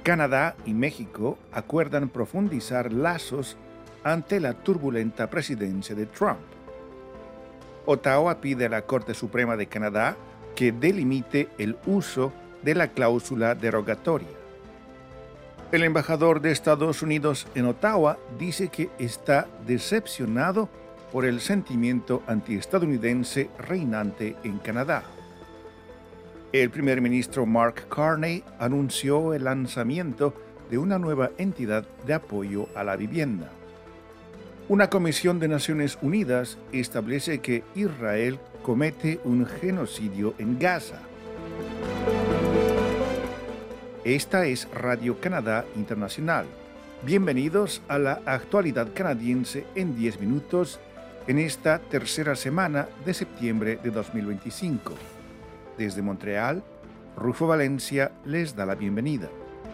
Canadá y México acuerdan profundizar lazos ante la turbulenta presidencia de Trump. Ottawa pide a la Corte Suprema de Canadá que delimite el uso de la cláusula derogatoria. El embajador de Estados Unidos en Ottawa dice que está decepcionado por el sentimiento antiestadounidense reinante en Canadá. El primer ministro Mark Carney anunció el lanzamiento de una nueva entidad de apoyo a la vivienda. Una comisión de Naciones Unidas establece que Israel comete un genocidio en Gaza. Esta es Radio Canadá Internacional. Bienvenidos a la actualidad canadiense en 10 minutos en esta tercera semana de septiembre de 2025. Desde Montreal, Rufo Valencia les da la bienvenida.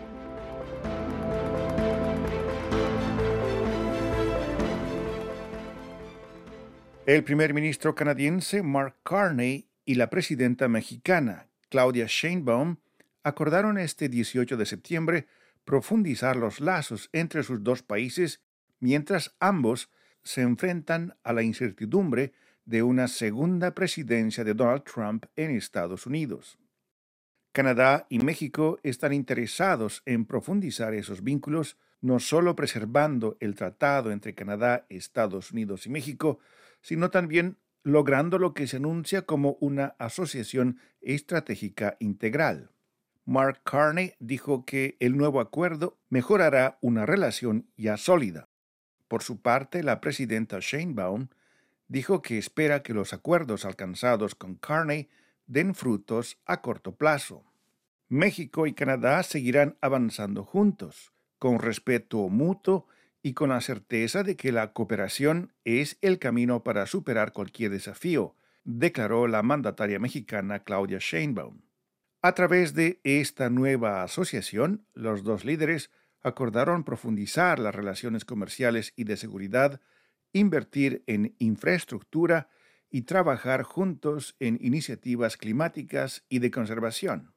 El primer ministro canadiense Mark Carney y la presidenta mexicana Claudia Sheinbaum acordaron este 18 de septiembre profundizar los lazos entre sus dos países mientras ambos se enfrentan a la incertidumbre de una segunda presidencia de Donald Trump en Estados Unidos. Canadá y México están interesados en profundizar esos vínculos, no solo preservando el tratado entre Canadá, Estados Unidos y México, sino también logrando lo que se anuncia como una asociación estratégica integral. Mark Carney dijo que el nuevo acuerdo mejorará una relación ya sólida. Por su parte, la presidenta Sheinbaum dijo que espera que los acuerdos alcanzados con Carney den frutos a corto plazo. México y Canadá seguirán avanzando juntos, con respeto mutuo y con la certeza de que la cooperación es el camino para superar cualquier desafío, declaró la mandataria mexicana Claudia Sheinbaum. A través de esta nueva asociación, los dos líderes acordaron profundizar las relaciones comerciales y de seguridad, invertir en infraestructura y trabajar juntos en iniciativas climáticas y de conservación.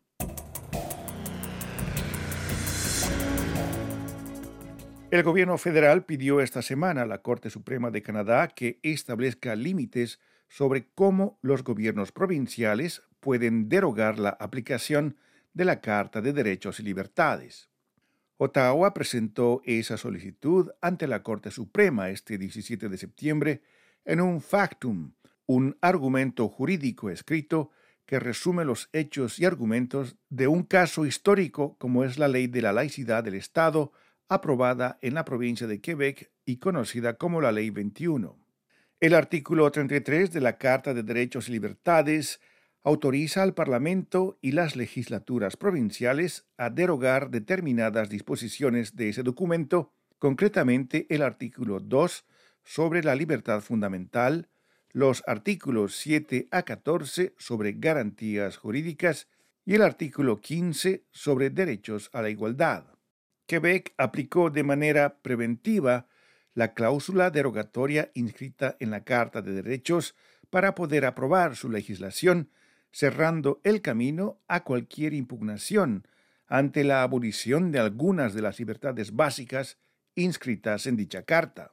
El gobierno federal pidió esta semana a la Corte Suprema de Canadá que establezca límites sobre cómo los gobiernos provinciales pueden derogar la aplicación de la Carta de Derechos y Libertades. Ottawa presentó esa solicitud ante la Corte Suprema este 17 de septiembre en un factum, un argumento jurídico escrito que resume los hechos y argumentos de un caso histórico como es la Ley de la Laicidad del Estado, aprobada en la provincia de Quebec y conocida como la Ley 21. El artículo 33 de la Carta de Derechos y Libertades autoriza al Parlamento y las legislaturas provinciales a derogar determinadas disposiciones de ese documento, concretamente el artículo 2 sobre la libertad fundamental, los artículos 7 a 14 sobre garantías jurídicas y el artículo 15 sobre derechos a la igualdad. Quebec aplicó de manera preventiva la cláusula derogatoria inscrita en la Carta de Derechos para poder aprobar su legislación, cerrando el camino a cualquier impugnación ante la abolición de algunas de las libertades básicas inscritas en dicha carta.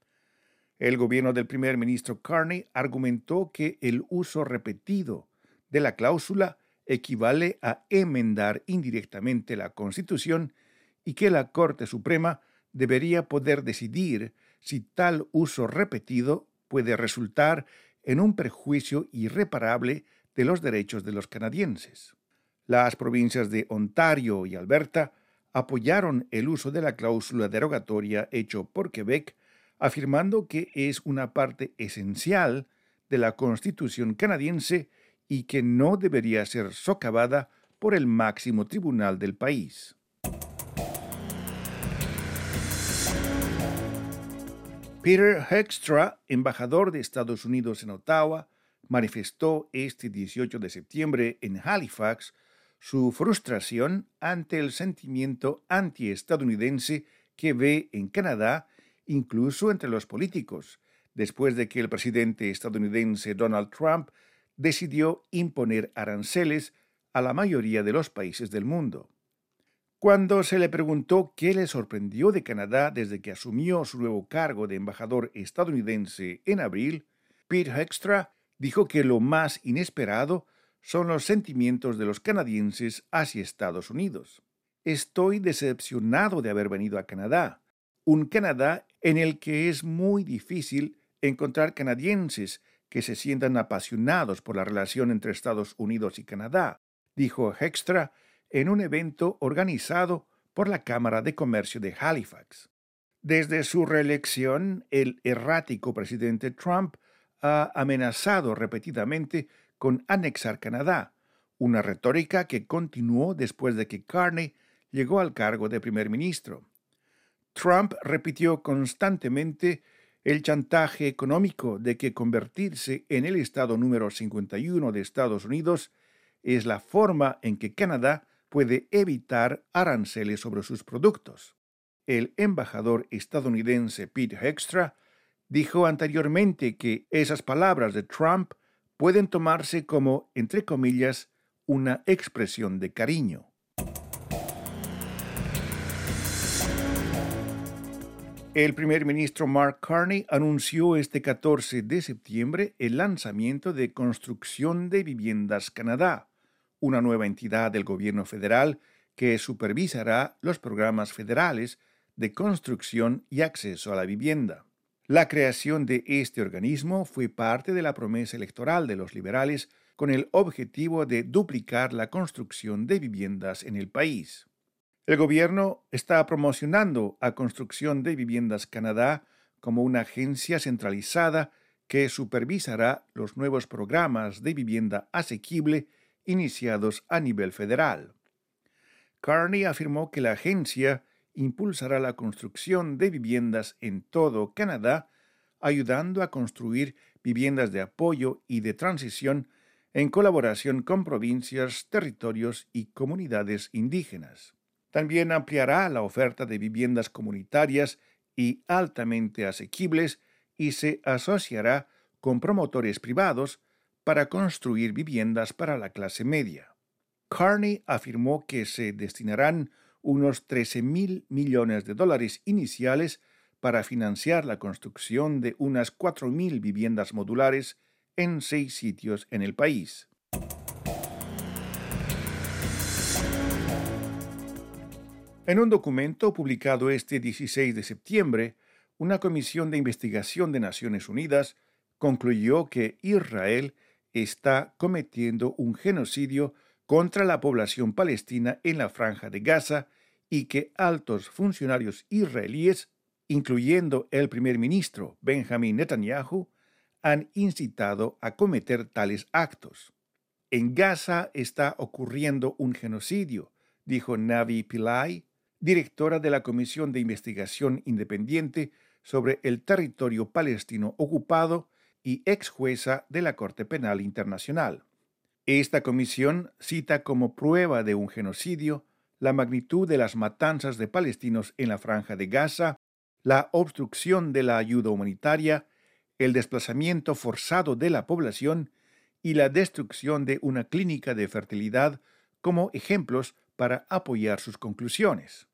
El gobierno del primer ministro Carney argumentó que el uso repetido de la cláusula equivale a enmendar indirectamente la Constitución y que la Corte Suprema debería poder decidir si tal uso repetido puede resultar en un perjuicio irreparable de los derechos de los canadienses. Las provincias de Ontario y Alberta apoyaron el uso de la cláusula derogatoria hecho por Quebec, afirmando que es una parte esencial de la Constitución canadiense y que no debería ser socavada por el máximo tribunal del país. Peter Hoekstra, embajador de Estados Unidos en Ottawa, manifestó este 18 de septiembre en Halifax su frustración ante el sentimiento antiestadounidense que ve en Canadá, incluso entre los políticos, después de que el presidente estadounidense Donald Trump decidió imponer aranceles a la mayoría de los países del mundo. Cuando se le preguntó qué le sorprendió de Canadá desde que asumió su nuevo cargo de embajador estadounidense en abril, Pete Hegseth dijo que lo más inesperado son los sentimientos de los canadienses hacia Estados Unidos. Estoy decepcionado de haber venido a Canadá, un Canadá en el que es muy difícil encontrar canadienses que se sientan apasionados por la relación entre Estados Unidos y Canadá, dijo Hegseth en un evento organizado por la Cámara de Comercio de Halifax. Desde su reelección, el errático presidente Trump ha amenazado repetidamente con anexar Canadá, una retórica que continuó después de que Carney llegó al cargo de primer ministro. Trump repitió constantemente el chantaje económico de que convertirse en el estado número 51 de Estados Unidos es la forma en que Canadá puede evitar aranceles sobre sus productos. El embajador estadounidense Pete Hegseth dijo anteriormente que esas palabras de Trump pueden tomarse como, entre comillas, una expresión de cariño. El primer ministro Mark Carney anunció este 14 de septiembre el lanzamiento de Construcción de Viviendas Canadá, una nueva entidad del gobierno federal que supervisará los programas federales de construcción y acceso a la vivienda. La creación de este organismo fue parte de la promesa electoral de los liberales con el objetivo de duplicar la construcción de viviendas en el país. El gobierno está promocionando a Construcción de Viviendas Canadá como una agencia centralizada que supervisará los nuevos programas de vivienda asequible iniciados a nivel federal. Carney afirmó que la agencia impulsará la construcción de viviendas en todo Canadá, ayudando a construir viviendas de apoyo y de transición en colaboración con provincias, territorios y comunidades indígenas. También ampliará la oferta de viviendas comunitarias y altamente asequibles y se asociará con promotores privados para construir viviendas para la clase media. Carney afirmó que se destinarán unos $13,000 millones iniciales para financiar la construcción de unas 4,000 viviendas modulares en 6 sitios en el país. En un documento publicado este 16 de septiembre, una comisión de investigación de Naciones Unidas concluyó que Israel está cometiendo un genocidio contra la población palestina en la Franja de Gaza y que altos funcionarios israelíes, incluyendo el primer ministro Benjamin Netanyahu, han incitado a cometer tales actos. En Gaza está ocurriendo un genocidio, dijo Navi Pillay, directora de la Comisión de Investigación Independiente sobre el Territorio Palestino Ocupado y ex jueza de la Corte Penal Internacional. Esta comisión cita como prueba de un genocidio la magnitud de las matanzas de palestinos en la Franja de Gaza, la obstrucción de la ayuda humanitaria, el desplazamiento forzado de la población y la destrucción de una clínica de fertilidad como ejemplos para apoyar sus conclusiones.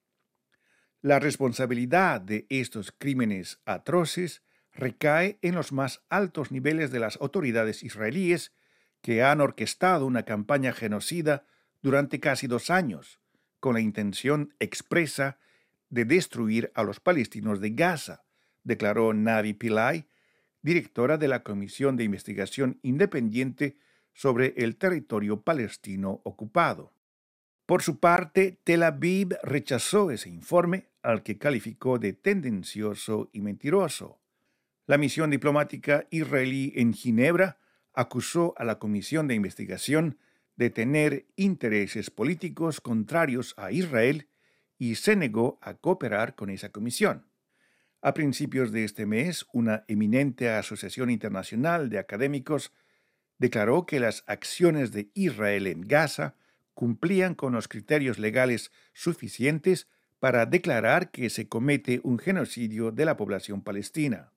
La responsabilidad de estos crímenes atroces recae en los más altos niveles de las autoridades israelíes que han orquestado una campaña genocida durante casi 2 años, con la intención expresa de destruir a los palestinos de Gaza, declaró Navi Pillay, directora de la Comisión de Investigación Independiente sobre el Territorio Palestino Ocupado. Por su parte, Tel Aviv rechazó ese informe, al que calificó de tendencioso y mentiroso. La misión diplomática israelí en Ginebra acusó a la Comisión de Investigación de tener intereses políticos contrarios a Israel y se negó a cooperar con esa comisión. A principios de este mes, una eminente asociación internacional de académicos declaró que las acciones de Israel en Gaza cumplían con los criterios legales suficientes para declarar que se comete un genocidio de la población palestina.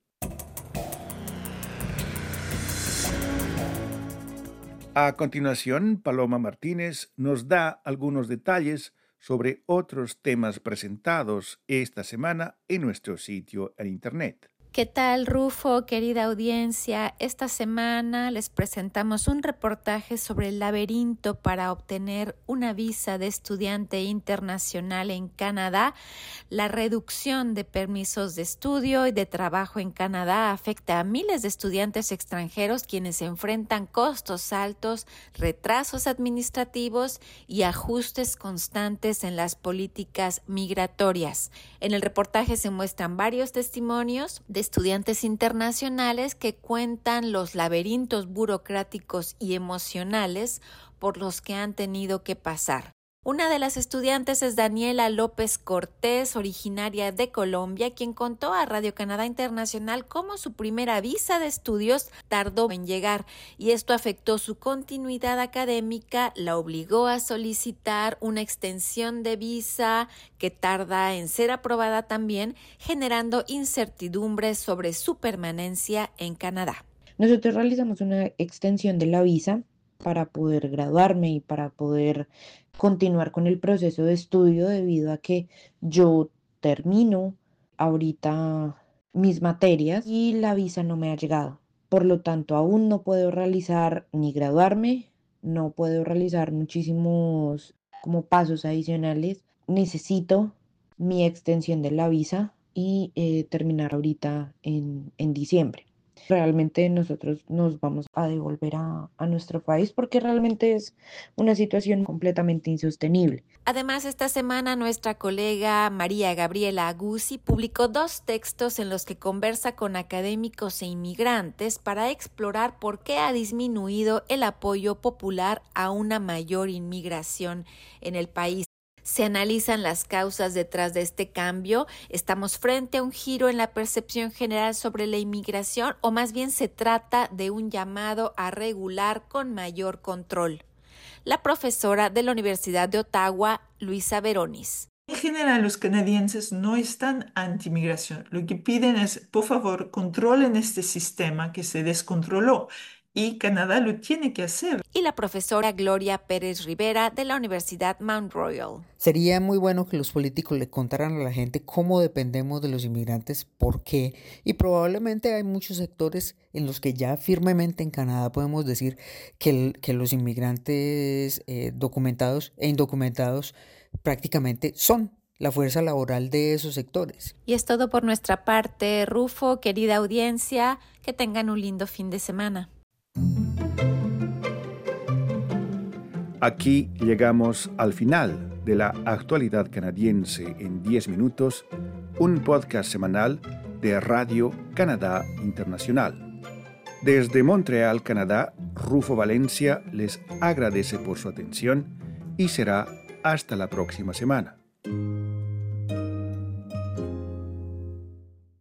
A continuación, Paloma Martínez nos da algunos detalles sobre otros temas presentados esta semana en nuestro sitio en Internet. ¿Qué tal, Rufo, querida audiencia? Esta semana les presentamos un reportaje sobre el laberinto para obtener una visa de estudiante internacional en Canadá. La reducción de permisos de estudio y de trabajo en Canadá afecta a miles de estudiantes extranjeros quienes enfrentan costos altos, retrasos administrativos y ajustes constantes en las políticas migratorias. En el reportaje se muestran varios testimonios de estudiantes internacionales que cuentan los laberintos burocráticos y emocionales por los que han tenido que pasar. Una de las estudiantes es Daniela López Cortés, originaria de Colombia, quien contó a Radio Canadá Internacional cómo su primera visa de estudios tardó en llegar y esto afectó su continuidad académica, la obligó a solicitar una extensión de visa que tarda en ser aprobada también, generando incertidumbres sobre su permanencia en Canadá. Nosotros realizamos una extensión de la visa para poder graduarme y para poder continuar con el proceso de estudio debido a que yo termino ahorita mis materias y la visa no me ha llegado. Por lo tanto, aún no puedo realizar ni graduarme, no puedo realizar muchísimos como pasos adicionales. Necesito mi extensión de la visa y terminar ahorita en diciembre. Realmente nosotros nos vamos a devolver a nuestro país porque realmente es una situación completamente insostenible. Además, esta semana nuestra colega María Gabriela Aguzzi publicó 2 textos en los que conversa con académicos e inmigrantes para explorar por qué ha disminuido el apoyo popular a una mayor inmigración en el país. Se analizan las causas detrás de este cambio. ¿Estamos frente a un giro en la percepción general sobre la inmigración o más bien se trata de un llamado a regular con mayor control? La profesora de la Universidad de Ottawa, Luisa Veronis. En general, los canadienses no están anti-migración. Lo que piden es, por favor, controlen este sistema que se descontroló. Y Canadá lo tiene que hacer. Y la profesora Gloria Pérez Rivera de la Universidad Mount Royal. Sería muy bueno que los políticos le contaran a la gente cómo dependemos de los inmigrantes, por qué. Y probablemente hay muchos sectores en los que ya firmemente en Canadá podemos decir que los inmigrantes documentados e indocumentados prácticamente son la fuerza laboral de esos sectores. Y es todo por nuestra parte, Rufo, querida audiencia, que tengan un lindo fin de semana. Aquí llegamos al final de la actualidad canadiense en 10 minutos, un podcast semanal de Radio Canadá Internacional. Desde Montreal, Canadá, Rufo Valencia les agradece por su atención y será hasta la próxima semana.